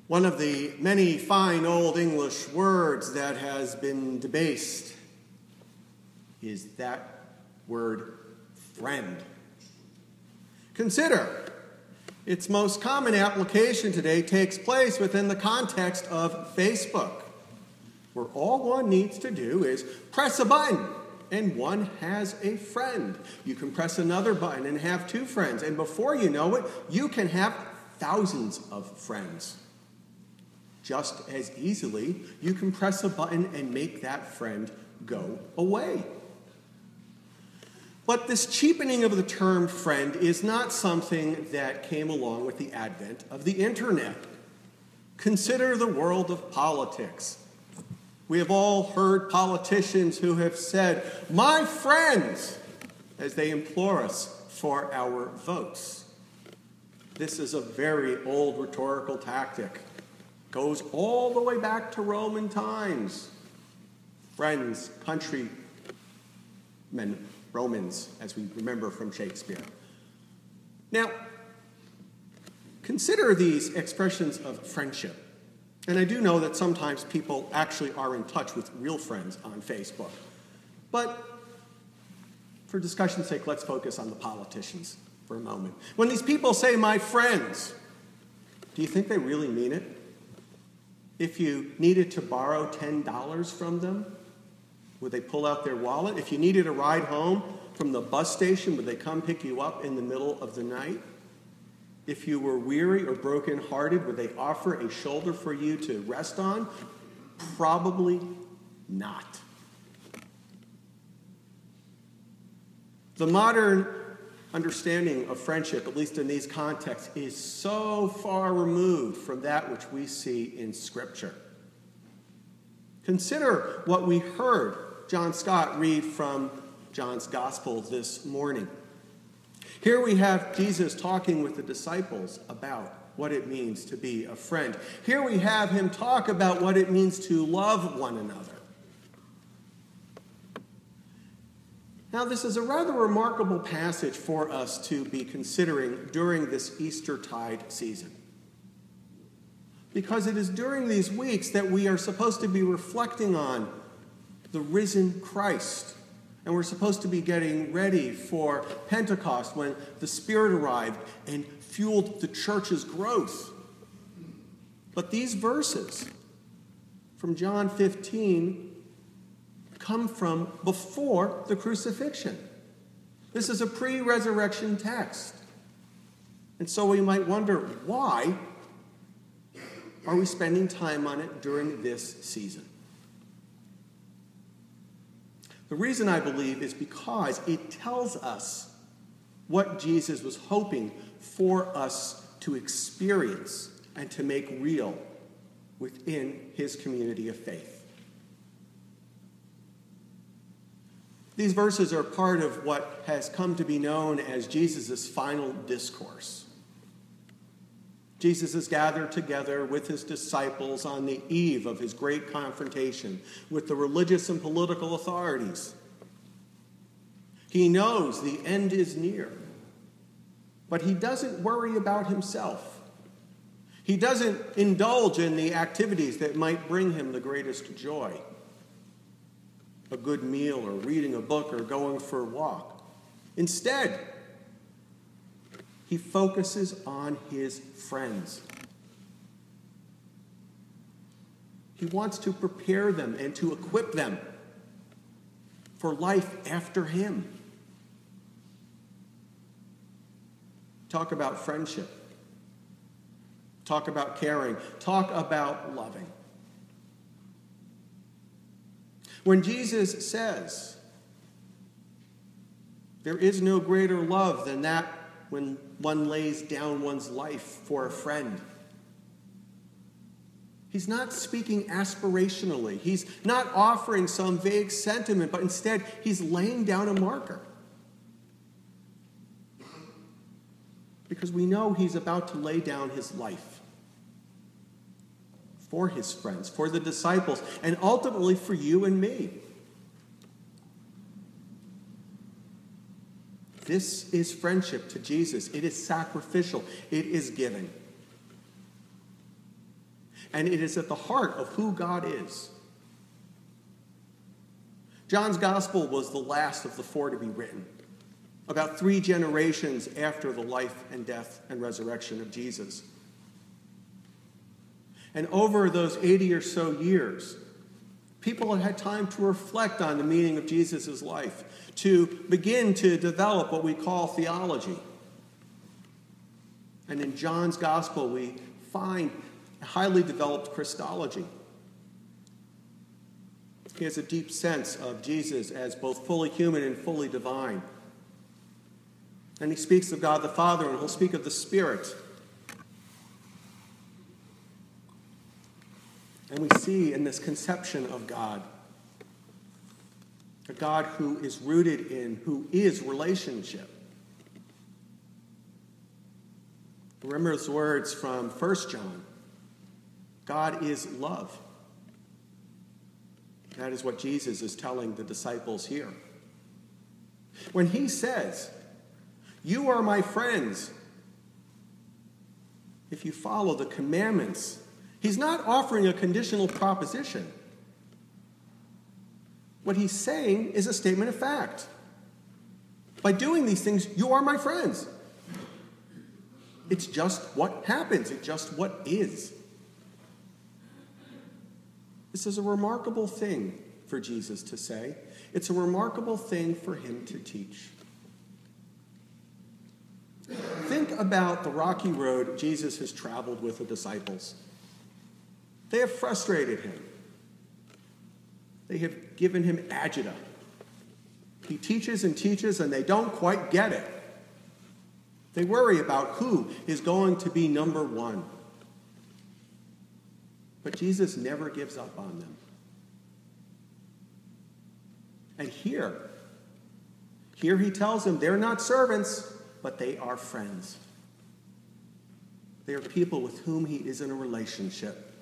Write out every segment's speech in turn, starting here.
One of the many fine old English words that has been debased is that word friend. Consider, its most common application today takes place within the context of Facebook, where all one needs to do is press a button and one has a friend. You can press another button and have two friends, and before you know it, you can have thousands of friends. Just as easily, you can press a button and make that friend go away. But this cheapening of the term friend is not something that came along with the advent of the internet. Consider the world of politics. We have all heard politicians who have said, "My friends," as they implore us for our votes. This is a very old rhetorical tactic. Goes all the way back to Roman times. Friends, countrymen, Romans, as we remember from Shakespeare. Now, consider these expressions of friendship. And I do know that sometimes people actually are in touch with real friends on Facebook. But for discussion's sake, let's focus on the politicians for a moment. When these people say, "my friends," do you think they really mean it? If you needed to borrow $10 from them, would they pull out their wallet? If you needed a ride home from the bus station, would they come pick you up in the middle of the night? If you were weary or brokenhearted, would they offer a shoulder for you to rest on? Probably not. The modern understanding of friendship, at least in these contexts, is so far removed from that which we see in Scripture. Consider what we heard John Scott read from John's Gospel this morning. Here we have Jesus talking with the disciples about what it means to be a friend. Here we have him talk about what it means to love one another. Now, this is a rather remarkable passage for us to be considering during this Eastertide season. Because it is during these weeks that we are supposed to be reflecting on the risen Christ. And we're supposed to be getting ready for Pentecost, when the Spirit arrived and fueled the church's growth. But these verses from John 15 come from before the crucifixion. This is a pre-resurrection text. And so we might wonder, why are we spending time on it during this season? The reason, I believe, is because it tells us what Jesus was hoping for us to experience and to make real within his community of faith. These verses are part of what has come to be known as Jesus' final discourse. Jesus is gathered together with his disciples on the eve of his great confrontation with the religious and political authorities. He knows the end is near, but he doesn't worry about himself. He doesn't indulge in the activities that might bring him the greatest joy. A good meal or reading a book or going for a walk. Instead, he focuses on his friends. He wants to prepare them and to equip them for life after him. Talk about friendship. Talk about caring. Talk about loving. When Jesus says, "There is no greater love than that when one lays down one's life for a friend," he's not speaking aspirationally. He's not offering some vague sentiment, but instead he's laying down a marker. Because we know he's about to lay down his life for his friends, for the disciples, and ultimately for you and me. This is friendship to Jesus. It is sacrificial. It is giving. and it is at the heart of who God is. John's gospel was the last of the 4 to be written, about 3 generations after the life and death and resurrection of Jesus. And over those 80 or so years, people had had time to reflect on the meaning of Jesus' life, to begin to develop what we call theology. And in John's gospel, we find a highly developed Christology. He has a deep sense of Jesus as both fully human and fully divine. And he speaks of God the Father, and he'll speak of the Spirit. And we see in this conception of God, a God who is rooted in, who is relationship. Remember those words from 1 John. God is love. That is what Jesus is telling the disciples here. When he says, "You are my friends if you follow the commandments," he's not offering a conditional proposition. What he's saying is a statement of fact. By doing these things, you are my friends. It's just what happens. It's just what is. This is a remarkable thing for Jesus to say. It's a remarkable thing for him to teach. Think about the rocky road Jesus has traveled with the disciples. They have frustrated him. They have given him agita. He teaches and teaches, and they don't quite get it. They worry about who is going to be number one. But Jesus never gives up on them. And here he tells them they're not servants, but they are friends. They are people with whom he is in a relationship.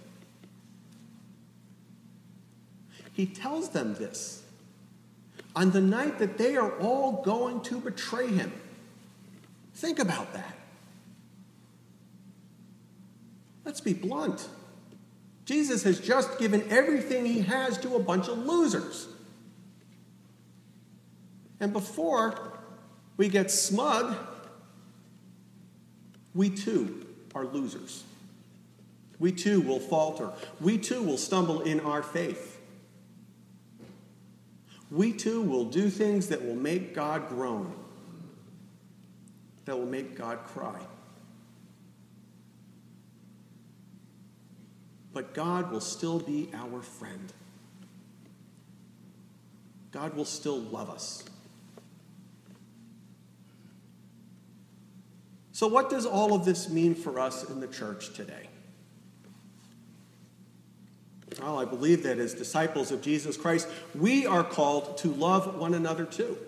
He tells them this on the night that they are all going to betray him. Think about that. Let's be blunt. Jesus has just given everything he has to a bunch of losers. And before we get smug, we too are losers. We too will falter. We too will stumble in our faith. We too will do things that will make God groan, that will make God cry. But God will still be our friend. God will still love us. So what does all of this mean for us in the church today? Well, I believe that as disciples of Jesus Christ, we are called to love one another too.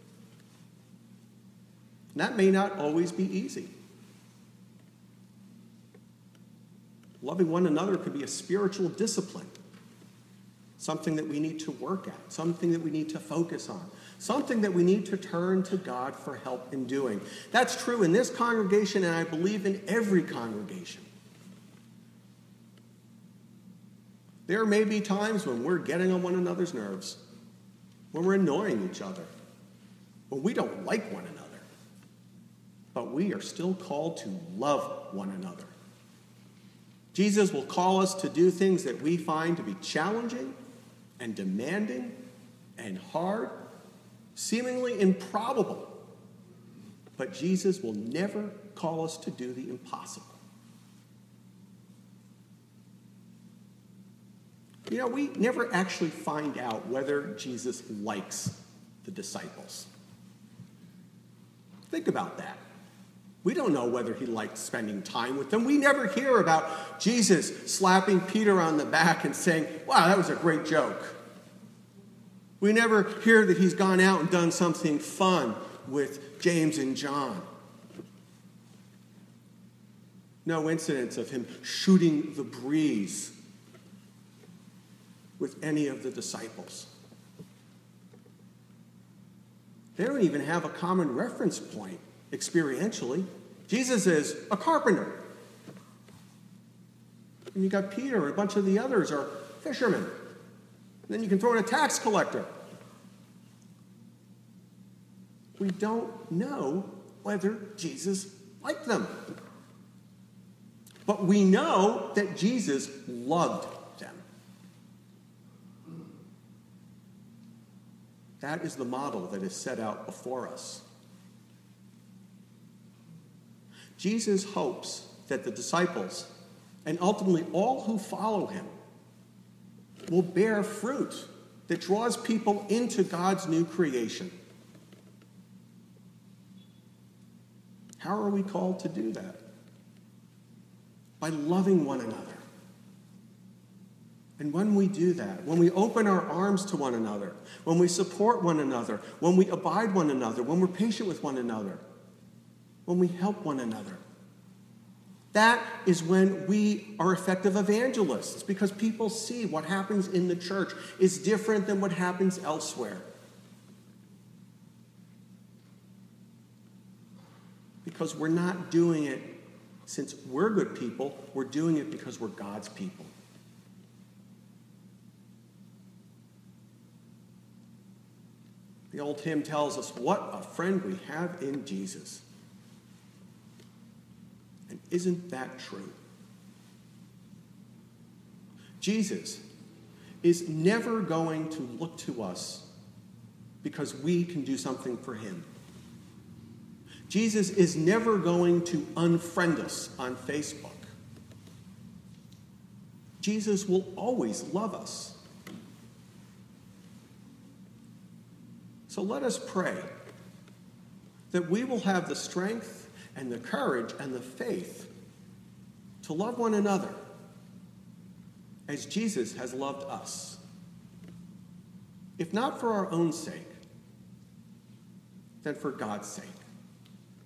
And that may not always be easy. Loving one another could be a spiritual discipline, something that we need to work at, something that we need to focus on, something that we need to turn to God for help in doing. That's true in this congregation, and I believe in every congregation. There may be times when we're getting on one another's nerves, when we're annoying each other, when we don't like one another. But we are still called to love one another. Jesus will call us to do things that we find to be challenging and demanding and hard, seemingly improbable. But Jesus will never call us to do the impossible. You know, we never actually find out whether Jesus likes the disciples. Think about that. We don't know whether he liked spending time with them. We never hear about Jesus slapping Peter on the back and saying, "Wow, that was a great joke." We never hear that he's gone out and done something fun with James and John. No incidents of him shooting the breeze with any of the disciples. They don't even have a common reference point experientially. Jesus is a carpenter. And you got Peter and a bunch of the others are fishermen. And then you can throw in a tax collector. We don't know whether Jesus liked them. But we know that Jesus loved them. That is the model that is set out before us. Jesus hopes that the disciples, and ultimately all who follow him, will bear fruit that draws people into God's new creation. How are we called to do that? By loving one another. And when we do that, when we open our arms to one another, when we support one another, when we abide one another, when we're patient with one another, when we help one another, that is when we are effective evangelists, because people see what happens in the church is different than what happens elsewhere. Because we're not doing it since we're good people, we're doing it because we're God's people. The old hymn tells us what a friend we have in Jesus. And isn't that true? Jesus is never going to look to us because we can do something for him. Jesus is never going to unfriend us on Facebook. Jesus will always love us. So let us pray that we will have the strength and the courage and the faith to love one another as Jesus has loved us. If not for our own sake, then for God's sake.